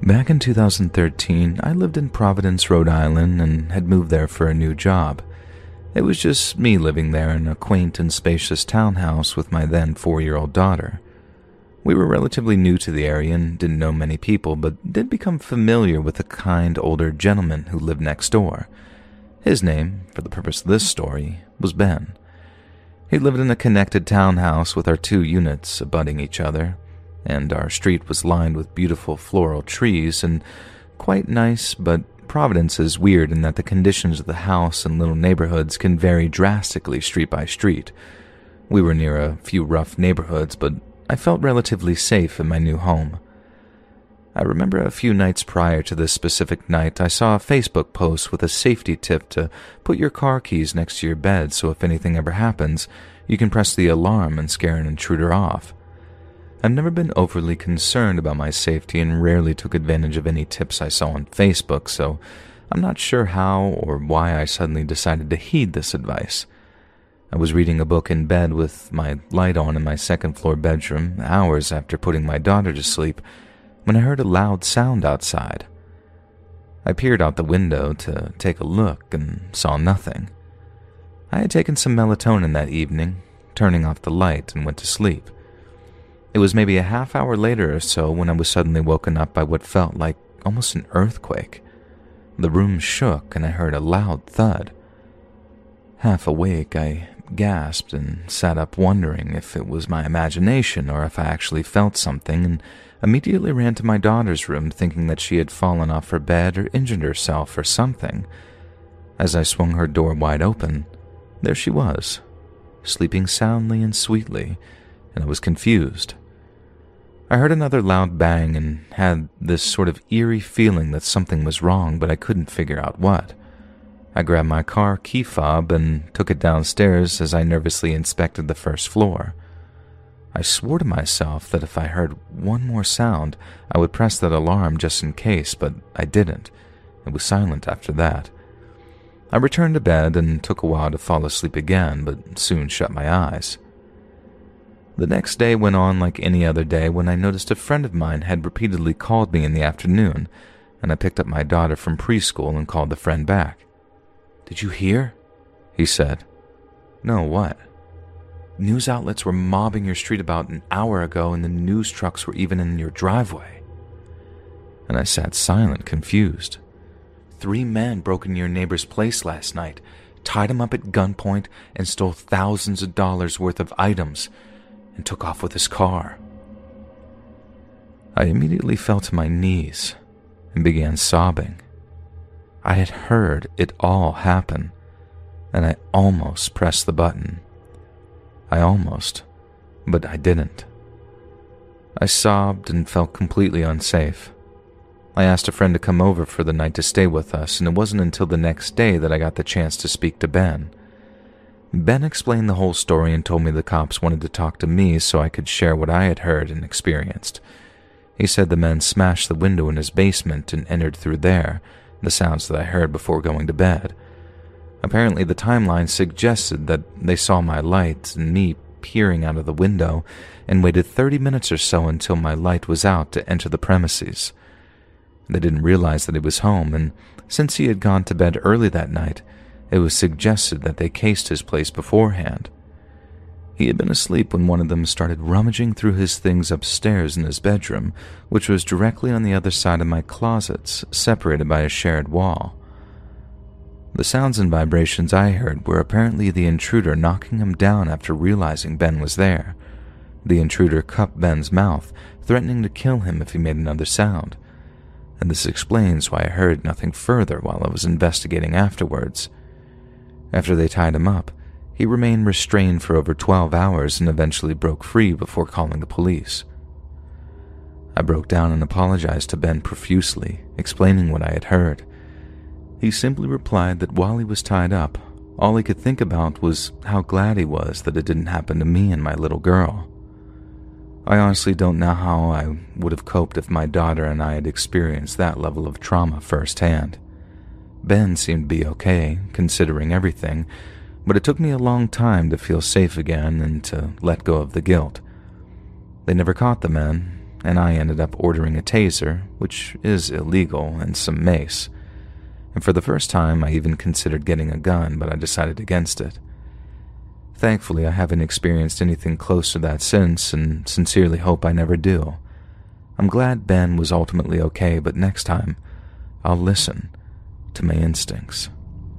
Back in 2013, I lived in Providence, Rhode Island, and had moved there for a new job. It was just me living there in a quaint and spacious townhouse with my then 4-year-old daughter. We were relatively new to the area and didn't know many people, but did become familiar with a kind older gentleman who lived next door. His name, for the purpose of this story, was Ben. He lived in a connected townhouse with our 2 units abutting each other, and our street was lined with beautiful floral trees and quite nice, but Providence is weird in that the conditions of the house and little neighborhoods can vary drastically street by street. We were near a few rough neighborhoods, but I felt relatively safe in my new home. I remember a few nights prior to this specific night, I saw a Facebook post with a safety tip to put your car keys next to your bed so if anything ever happens, you can press the alarm and scare an intruder off. I've never been overly concerned about my safety and rarely took advantage of any tips I saw on Facebook, so I'm not sure how or why I suddenly decided to heed this advice. I was reading a book in bed with my light on in my second-floor bedroom, hours after putting my daughter to sleep, when I heard a loud sound outside. I peered out the window to take a look and saw nothing. I had taken some melatonin that evening, turning off the light, and went to sleep. It was maybe a half hour later or so when I was suddenly woken up by what felt like almost an earthquake. The room shook and I heard a loud thud. Half awake, I gasped and sat up wondering if it was my imagination or if I actually felt something, and immediately ran to my daughter's room thinking that she had fallen off her bed or injured herself or something. As I swung her door wide open, there she was, sleeping soundly and sweetly, and I was confused. I heard another loud bang and had this sort of eerie feeling that something was wrong, but I couldn't figure out what. I grabbed my car key fob and took it downstairs as I nervously inspected the first floor. I swore to myself that if I heard one more sound, I would press that alarm just in case, but I didn't. It was silent after that. I returned to bed and took a while to fall asleep again, but soon shut my eyes. The next day went on like any other day when I noticed a friend of mine had repeatedly called me in the afternoon, and I picked up my daughter from preschool and called the friend back. "Did you hear?" he said. "No, what?" "News outlets were mobbing your street about an hour ago, and the news trucks were even in your driveway." And I sat silent, confused. "3 men broke into your neighbor's place last night, tied him up at gunpoint, and stole thousands of dollars worth of items, and took off with his car." I immediately fell to my knees and began sobbing. I had heard it all happen, and I almost pressed the button. But I didn't. I sobbed and felt completely unsafe. I asked a friend to come over for the night to stay with us, and it wasn't until the next day that I got the chance to speak to Ben. Ben explained the whole story and told me the cops wanted to talk to me so I could share what I had heard and experienced. He said the men smashed the window in his basement and entered through there, the sounds that I heard before going to bed. Apparently the timeline suggested that they saw my light and me peering out of the window and waited 30 minutes or so until my light was out to enter the premises. They didn't realize that he was home, and since he had gone to bed early that night, it was suggested that they cased his place beforehand. He had been asleep when one of them started rummaging through his things upstairs in his bedroom, which was directly on the other side of my closets, separated by a shared wall. The sounds and vibrations I heard were apparently the intruder knocking him down after realizing Ben was there. The intruder cupped Ben's mouth, threatening to kill him if he made another sound. And this explains why I heard nothing further while I was investigating afterwards. After they tied him up, he remained restrained for over 12 hours and eventually broke free before calling the police. I broke down and apologized to Ben profusely, explaining what I had heard. He simply replied that while he was tied up, all he could think about was how glad he was that it didn't happen to me and my little girl. I honestly don't know how I would have coped if my daughter and I had experienced that level of trauma firsthand. Ben seemed to be okay, considering everything, but it took me a long time to feel safe again and to let go of the guilt. They never caught the men, and I ended up ordering a taser, which is illegal, and some mace. And for the first time, I even considered getting a gun, but I decided against it. Thankfully, I haven't experienced anything close to that since, and sincerely hope I never do. I'm glad Ben was ultimately okay, but next time, I'll listen to my instincts.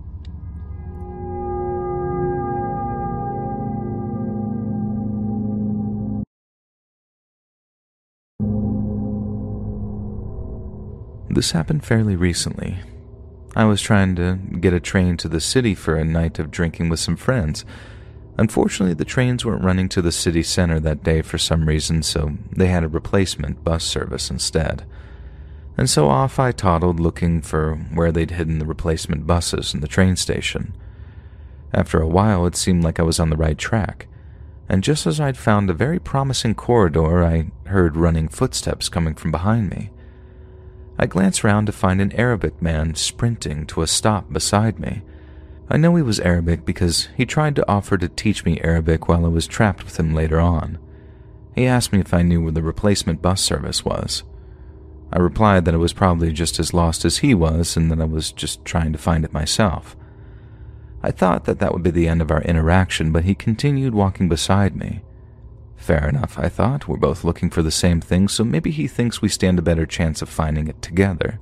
This happened fairly recently. I was trying to get a train to the city for a night of drinking with some friends. Unfortunately, the trains weren't running to the city center that day for some reason, so they had a replacement bus service instead. And so off I toddled looking for where they'd hidden the replacement buses in the train station. After a while, it seemed like I was on the right track, and just as I'd found a very promising corridor, I heard running footsteps coming from behind me. I glanced round to find an Arabic man sprinting to a stop beside me. I know he was Arabic because he tried to offer to teach me Arabic while I was trapped with him later on. He asked me if I knew where the replacement bus service was. I replied that I was probably just as lost as he was and that I was just trying to find it myself. I thought that would be the end of our interaction, but he continued walking beside me. Fair enough, I thought. We're both looking for the same thing, so maybe he thinks we stand a better chance of finding it together.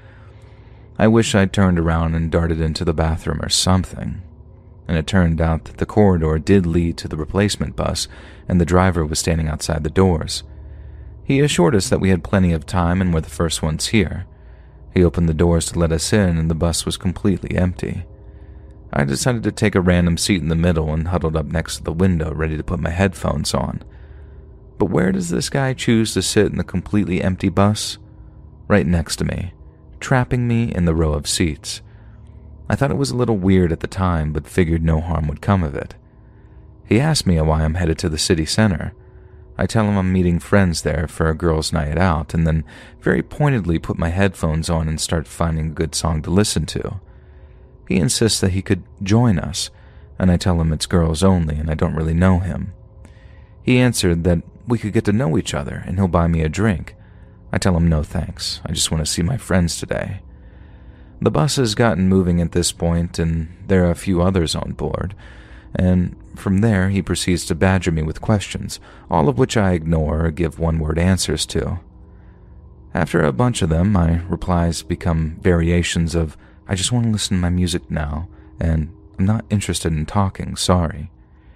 I wish I'd turned around and darted into the bathroom or something. And it turned out that the corridor did lead to the replacement bus, and the driver was standing outside the doors. He assured us that we had plenty of time and were the first ones here. He opened the doors to let us in, and the bus was completely empty. I decided to take a random seat in the middle and huddled up next to the window, ready to put my headphones on. But where does this guy choose to sit in the completely empty bus? Right next to me, trapping me in the row of seats. I thought it was a little weird at the time, but figured no harm would come of it. He asked me why I'm headed to the city center. I tell him I'm meeting friends there for a girls' night out, and then very pointedly put my headphones on and start finding a good song to listen to. He insists that he could join us, and I tell him it's girls only and I don't really know him. He answered that we could get to know each other and he'll buy me a drink. I tell him no thanks, I just want to see my friends today. The bus has gotten moving at this point, and there are a few others on board, and from there he proceeds to badger me with questions, all of which I ignore or give one-word answers to. After a bunch of them, my replies become variations of, I just want to listen to my music now, and I'm not interested in talking, sorry.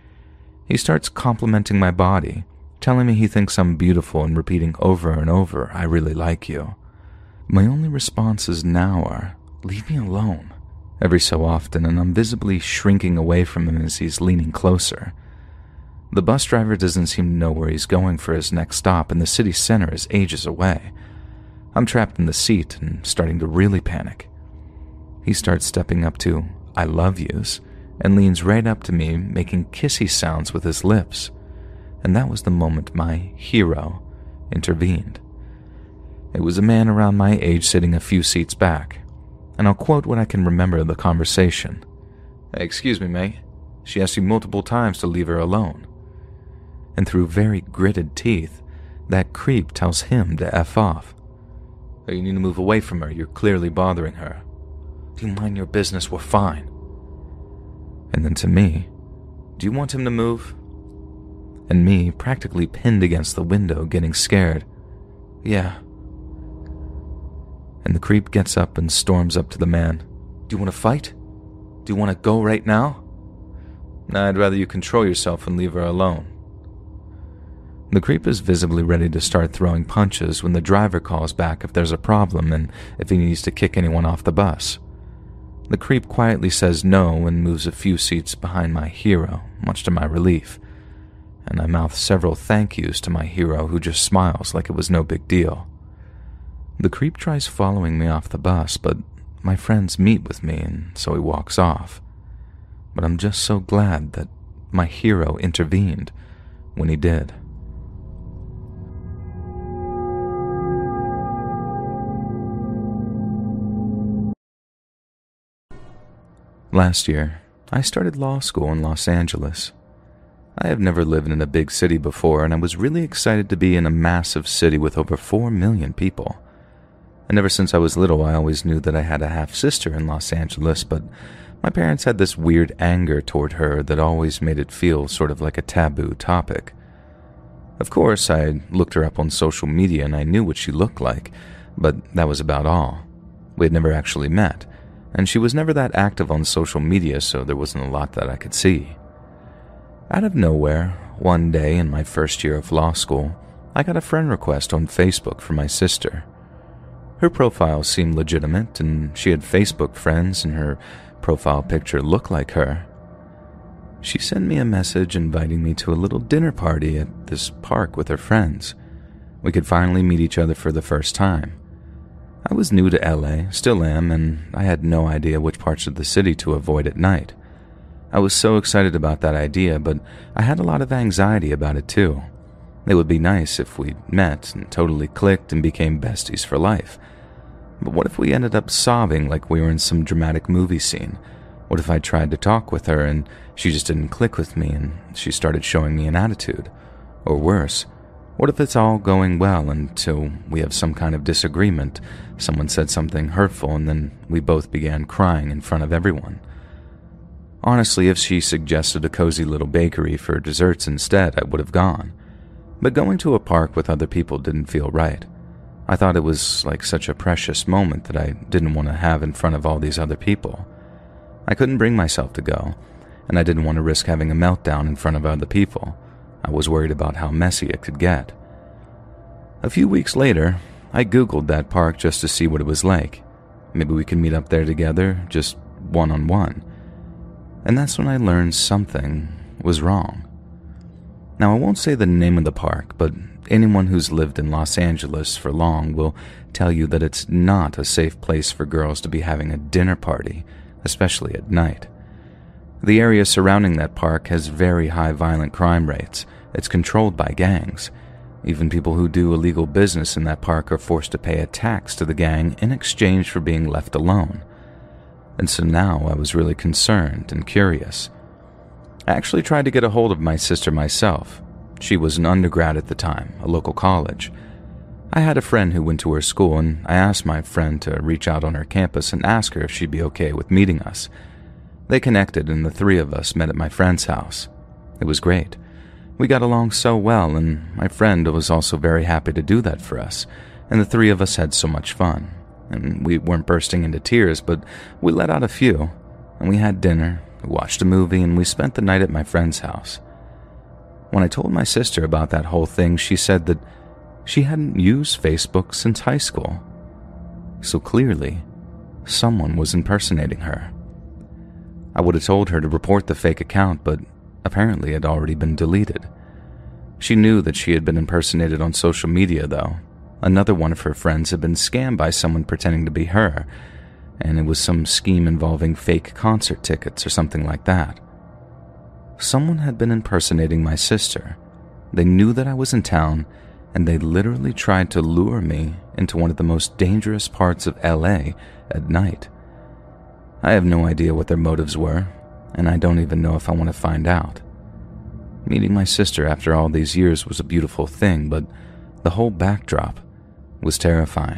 He starts complimenting my body, telling me he thinks I'm beautiful and repeating over and over, I really like you. My only responses now are, leave me alone, every so often, and I'm visibly shrinking away from him as he's leaning closer. The bus driver doesn't seem to know where he's going for his next stop, and the city center is ages away. I'm trapped in the seat and starting to really panic. He starts stepping up to I love yous and leans right up to me, making kissy sounds with his lips. And that was the moment my hero intervened. It was a man around my age sitting a few seats back, and I'll quote what I can remember of the conversation. Hey, excuse me, mate. She asked you multiple times to leave her alone. And through very gritted teeth, that creep tells him to F off. Hey, you need to move away from her. You're clearly bothering her. Do you mind your business? We're fine. And then to me, do you want him to move? And me, practically pinned against the window, getting scared. Yeah. And the creep gets up and storms up to the man. Do you want to fight? Do you want to go right now? Nah, I'd rather you control yourself and leave her alone. The creep is visibly ready to start throwing punches when the driver calls back if there's a problem and if he needs to kick anyone off the bus. The creep quietly says no and moves a few seats behind my hero, much to my relief, and I mouth several thank yous to my hero, who just smiles like it was no big deal. The creep tries following me off the bus, but my friends meet with me, and so he walks off. But I'm just so glad that my hero intervened when he did. Last year, I started law school in Los Angeles. I have never lived in a big city before, and I was really excited to be in a massive city with over 4 million people. And ever since I was little, I always knew that I had a half-sister in Los Angeles, but my parents had this weird anger toward her that always made it feel sort of like a taboo topic. Of course, I looked her up on social media and I knew what she looked like, but that was about all. We had never actually met, and she was never that active on social media, so there wasn't a lot that I could see. Out of nowhere, one day in my first year of law school, I got a friend request on Facebook from my sister. Her profile seemed legitimate, and she had Facebook friends, and her profile picture looked like her. She sent me a message inviting me to a little dinner party at this park with her friends. We could finally meet each other for the first time. I was new to LA, still am, and I had no idea which parts of the city to avoid at night. I was so excited about that idea, but I had a lot of anxiety about it too. It would be nice if we met and totally clicked and became besties for life. But what if we ended up sobbing like we were in some dramatic movie scene? What if I tried to talk with her and she just didn't click with me and she started showing me an attitude? Or worse, what if it's all going well until we have some kind of disagreement, someone said something hurtful, and then we both began crying in front of everyone? Honestly, if she suggested a cozy little bakery for desserts instead, I would have gone. But going to a park with other people didn't feel right. I thought it was like such a precious moment that I didn't want to have in front of all these other people. I couldn't bring myself to go, and I didn't want to risk having a meltdown in front of other people. I was worried about how messy it could get. A few weeks later, I Googled that park just to see what it was like. Maybe we could meet up there together, just one-on-one. And that's when I learned something was wrong. Now, I won't say the name of the park, but anyone who's lived in Los Angeles for long will tell you that it's not a safe place for girls to be having a dinner party, especially at night. The area surrounding that park has very high violent crime rates. It's controlled by gangs. Even people who do illegal business in that park are forced to pay a tax to the gang in exchange for being left alone. And so now I was really concerned and curious. I actually tried to get a hold of my sister myself. She was an undergrad at the time, a local college. I had a friend who went to her school, and I asked my friend to reach out on her campus and ask her if she'd be okay with meeting us. They connected, and the three of us met at my friend's house. It was great. We got along so well, and my friend was also very happy to do that for us, and the three of us had so much fun. And we weren't bursting into tears, but we let out a few, and we had dinner, we watched a movie, and we spent the night at my friend's house. When I told my sister about that whole thing, she said that she hadn't used Facebook since high school. So clearly, someone was impersonating her. I would have told her to report the fake account, but apparently it had already been deleted. She knew that she had been impersonated on social media, though. Another one of her friends had been scammed by someone pretending to be her, and it was some scheme involving fake concert tickets or something like that. Someone had been impersonating my sister. They knew that I was in town, and they literally tried to lure me into one of the most dangerous parts of LA at night. I have no idea what their motives were, and I don't even know if I want to find out. Meeting my sister after all these years was a beautiful thing, but the whole backdrop was terrifying.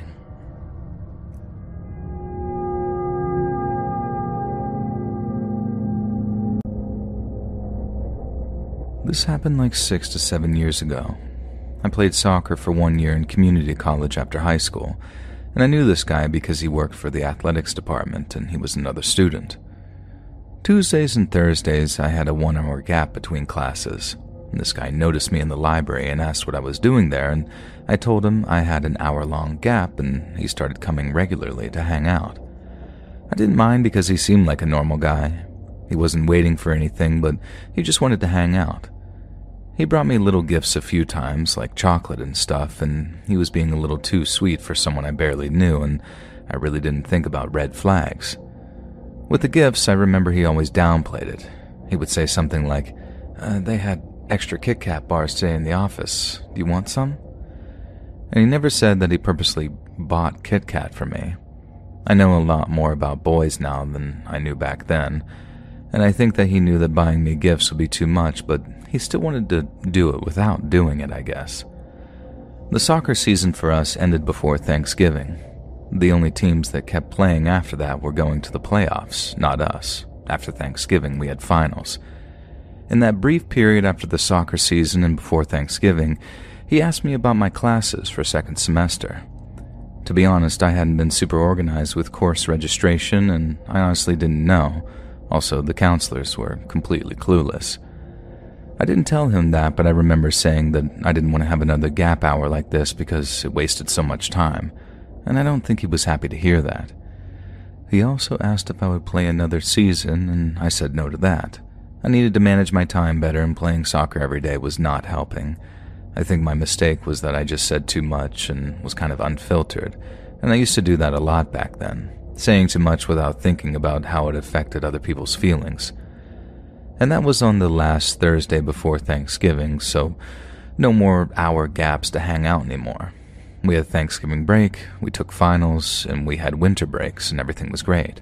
This happened like 6 to 7 years ago. I played soccer for 1 year in community college after high school, and I knew this guy because he worked for the athletics department and he was another student. Tuesdays and Thursdays, I had a 1 hour gap between classes. This guy noticed me in the library and asked what I was doing there, and I told him I had an hour-long gap, and he started coming regularly to hang out. I didn't mind because he seemed like a normal guy. He wasn't waiting for anything, but he just wanted to hang out. He brought me little gifts a few times, like chocolate and stuff, and he was being a little too sweet for someone I barely knew, and I really didn't think about red flags. With the gifts, I remember he always downplayed it. He would say something like, they had extra Kit Kat bars today in the office. Do you want some? And he never said that he purposely bought Kit Kat for me. I know a lot more about boys now than I knew back then. and I think that he knew that buying me gifts would be too much, but he still wanted to do it without doing it, I guess. The soccer season for us ended before Thanksgiving. The only teams that kept playing after that were going to the playoffs, not us. After Thanksgiving, we had finals. In that brief period after the soccer season and before Thanksgiving, he asked me about my classes for second semester. To be honest, I hadn't been super organized with course registration, and I honestly didn't know. Also, the counselors were completely clueless. I didn't tell him that, but I remember saying that I didn't want to have another gap hour like this because it wasted so much time, and I don't think he was happy to hear that. He also asked if I would play another season, and I said no to that. I needed to manage my time better, and playing soccer every day was not helping. I think my mistake was that I just said too much and was kind of unfiltered, and I used to do that a lot back then, saying too much without thinking about how it affected other people's feelings. And that was on the last Thursday before Thanksgiving, so no more hour gaps to hang out anymore. We had Thanksgiving break, we took finals, and we had winter breaks, and everything was great.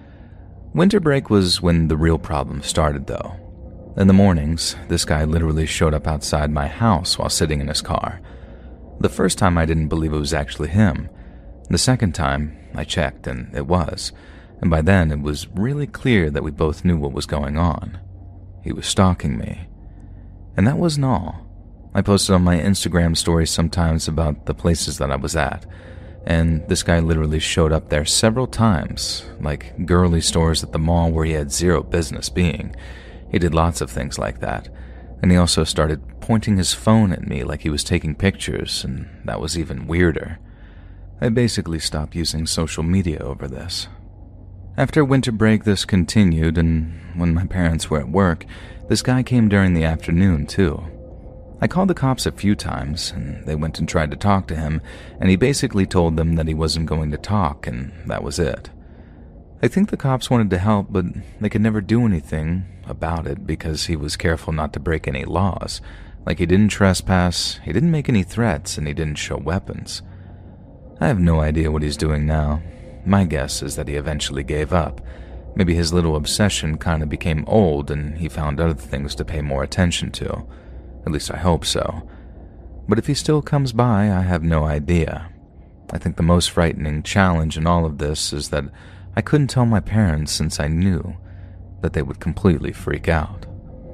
Winter break was when the real problem started, though. In the mornings, this guy literally showed up outside my house while sitting in his car. The first time I didn't believe it was actually him. The second time, I checked, and it was. And by then, it was really clear that we both knew what was going on. He was stalking me. And that wasn't all. I posted on my Instagram stories sometimes about the places that I was at, and this guy literally showed up there several times, like girly stores at the mall where he had zero business being. He did lots of things like that, and he also started pointing his phone at me like he was taking pictures, and that was even weirder. I basically stopped using social media over this. After winter break, this continued, and when my parents were at work, this guy came during the afternoon, too. I called the cops a few times, and they went and tried to talk to him, and he basically told them that he wasn't going to talk, and that was it. I think the cops wanted to help, but they could never do anything about it because he was careful not to break any laws. Like, he didn't trespass, he didn't make any threats, and he didn't show weapons. I have no idea what he's doing now. My guess is that he eventually gave up. Maybe his little obsession kind of became old and he found other things to pay more attention to. At least I hope so. But if he still comes by, I have no idea. I think the most frightening challenge in all of this is that I couldn't tell my parents since I knew that they would completely freak out.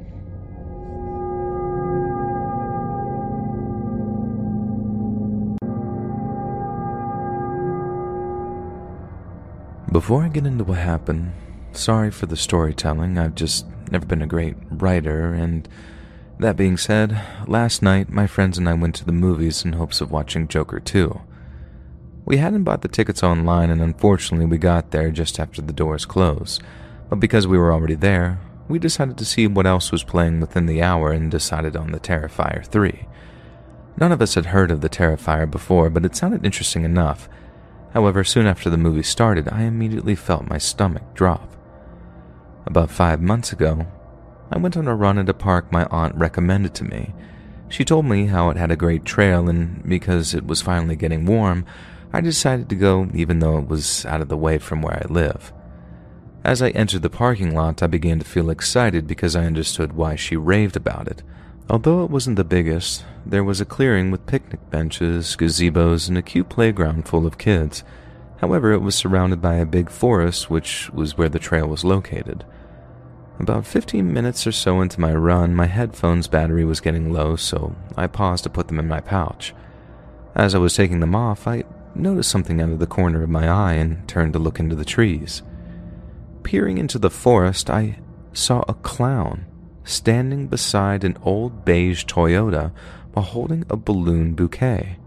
Before I get into what happened, sorry for the storytelling. I've just never been a great writer, and that being said, last night my friends and I went to the movies in hopes of watching Joker 2. We hadn't bought the tickets online, and unfortunately we got there just after the doors closed. But because we were already there, we decided to see what else was playing within the hour and decided on the Terrifier 3. None of us had heard of the Terrifier before, but it sounded interesting enough. However, soon after the movie started, I immediately felt my stomach drop. About 5 months ago, I went on a run at a park my aunt recommended to me. She told me how it had a great trail, and because it was finally getting warm, I decided to go even though it was out of the way from where I live. As I entered the parking lot, I began to feel excited because I understood why she raved about it. Although it wasn't the biggest, there was a clearing with picnic benches, gazebos, and a cute playground full of kids. However, it was surrounded by a big forest, which was where the trail was located. About 15 minutes or so into my run, my headphones' battery was getting low, so I paused to put them in my pouch. As I was taking them off, I noticed something out of the corner of my eye and turned to look into the trees. Peering into the forest, I saw a clown standing beside an old beige Toyota while holding a balloon bouquet.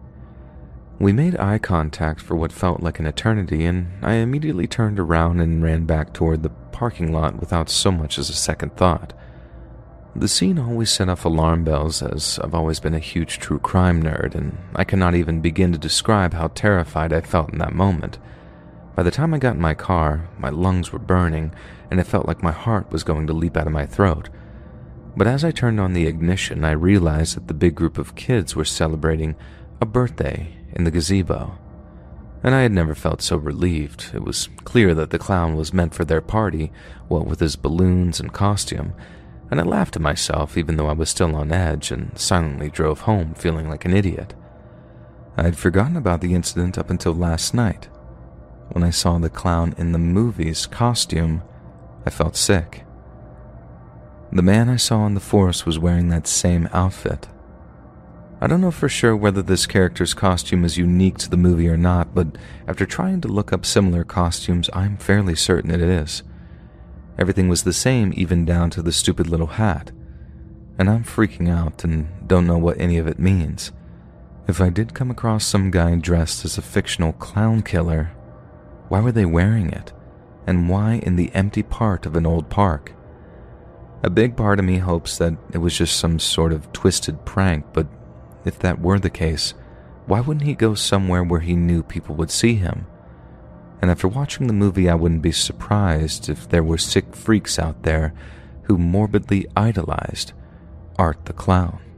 We made eye contact for what felt like an eternity, and I immediately turned around and ran back toward the parking lot without so much as a second thought. The scene always set off alarm bells, as I've always been a huge true crime nerd, and I cannot even begin to describe how terrified I felt in that moment. By the time I got in my car, my lungs were burning, and it felt like my heart was going to leap out of my throat. But as I turned on the ignition, I realized that the big group of kids were celebrating a birthday in the gazebo. and I had never felt so relieved. It was clear that the clown was meant for their party, what with his balloons and costume, and I laughed to myself even though I was still on edge and silently drove home feeling like an idiot. I had forgotten about the incident up until last night. When I saw the clown in the movie's costume, I felt sick. The man I saw in the forest was wearing that same outfit. I don't know for sure whether this character's costume is unique to the movie or not, but after trying to look up similar costumes, I'm fairly certain it is. Everything was the same, even down to the stupid little hat. And I'm freaking out and don't know what any of it means. If I did come across some guy dressed as a fictional clown killer, why were they wearing it? And why in the empty part of an old park? A big part of me hopes that it was just some sort of twisted prank, but if that were the case, why wouldn't he go somewhere where he knew people would see him? And after watching the movie, I wouldn't be surprised if there were sick freaks out there who morbidly idolized Art the Clown.